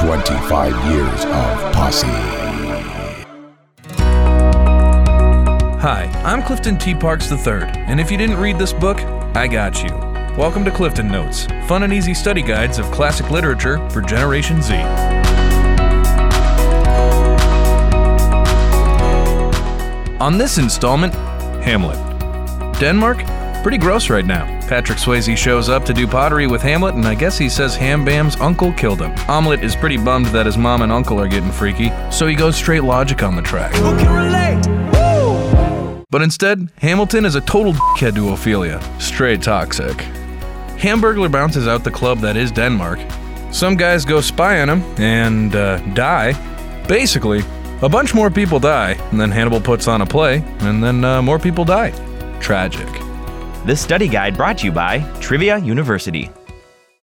25 years of Posse. Hi, I'm Clifton T. Parks III, and if you didn't read this book, I got you. Welcome to Clifton Notes, fun and easy study guides of classic literature for Generation Z. On this installment, Hamlet. Denmark? Pretty gross right now. Patrick Swayze shows up to do pottery with Hamlet, and I guess he says Ham Bam's uncle killed him. Omelette is pretty bummed that his mom and uncle are getting freaky, so he goes straight logic on the track. Who can relate? Woo! But instead, Hamilton is a total dickhead to Ophelia. Straight toxic. Hamburglar bounces out the club that is Denmark. Some guys go spy on him and die. Basically, a bunch more people die, and then Hannibal puts on a play, and then more people die. Tragic. This study guide brought to you by Trivia University.